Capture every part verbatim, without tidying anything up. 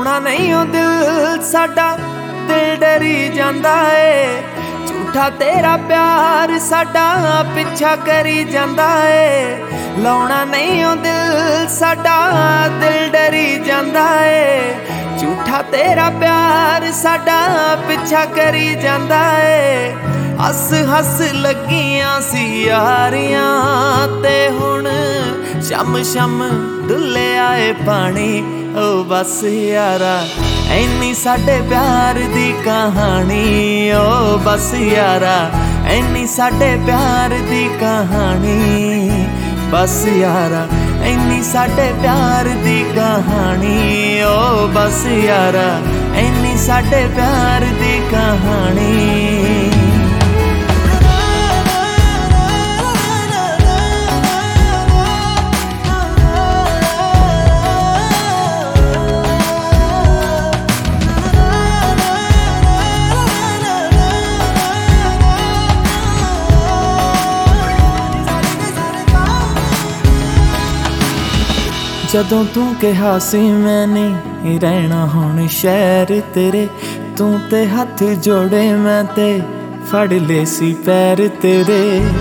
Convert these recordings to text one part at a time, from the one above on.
ਲਾਉਣਾ ਨਹੀਂ ਉਹ ਦਿਲ ਸਾਡਾ, दिल डरी जांदा है। झूठा तेरा प्यार साडा पिछा करी जांदा है। लाउणा नहीं ओ दिल साडा, दिल डरी जांदा है। झूठा तेरा प्यार साडा पिछा करी जांदा है। हस हस लगियां सी यारियां ते हुण शम शम डुले आए पानी। ओ बस यारा ऐनी साडे प्यार दी कहानी। ओ बस यारा ऐनी साडे प्यार दी कहानी। बस यारा ऐनी साडे प्यार दी कहानी। ओ बस यारा ऐनी साडे प्यार दी कहानी। जदों तू कहा सी मैं नहीं रहना हुण शहर तेरे, तू ते हथ जोड़े मैं ते फड़ ले सी पैर तेरे।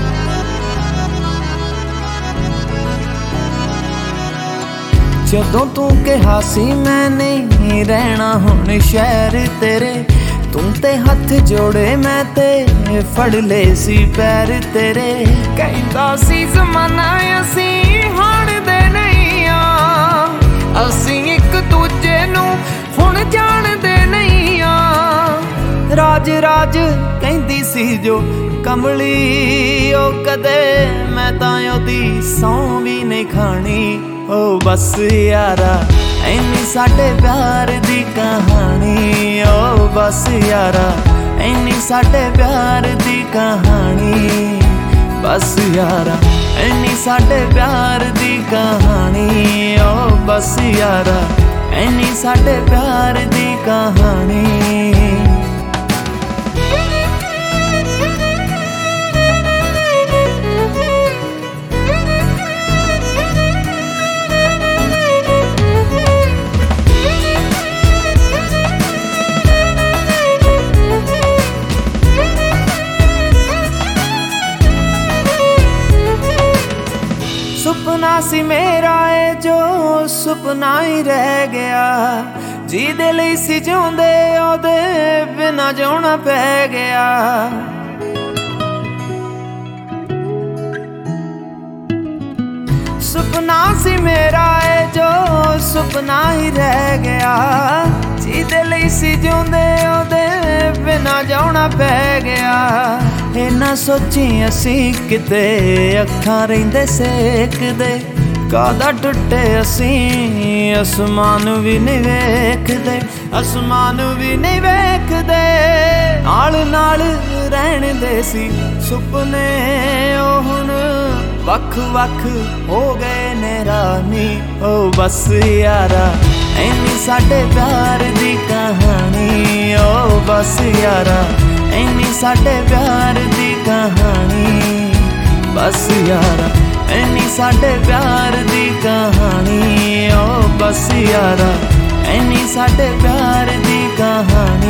जदों तू कहा सी मैं नहीं रहना हुण शहर तेरे, तू ते हथ जोड़े मैं ते फड़ ले सी पैर तेरे। कहंदा सी ज़माना असीं हुण दे नहीं, असीं एक दूजे नू हुण जाणदे नहीं आ। राज राज कहंदी सी जो कमली, ओ कदे मैं तां ओदी सौं भी नहीं खानी। ओ बस यारा ऐनी साडे प्यार दी कहानी। ओ बस यारा ऐनी साडे प्यार दी कहानी। बस यारा ऐनी साडे प्यार दी कहानी। ओ बस यारा ऐनी साडे प्यार दी कहानी। सुपना सी मेरा है जो सुपना ही रह गया, जिहदे लई सी जिउंदे ओहदे बिना जिउणा पै गया। सुपना सी मेरा है जो सुपना ही रह गया, जिहदे लई सी जिउंदे ओहदे बिना जिउणा पै गया। इन्ना सोची असीं किते अखां रहिंदे सेकदे, कादा टुटे असीं आसमान भी नहीं वेखदे। आसमान भी नहीं वेखदे नाल नाल रहण दे सी सुपने, ओ हुण वख वख हो गए ने रानी। ओ बस यारा ऐनी साडे प्यार दी कहानी। ओ बस यारा ऐनी साडे प्यार दी कहानी। बस यारा ऐनी साडे प्यार दी कहानी। ओ बस यारा ऐनी साडे प्यार दी कहानी।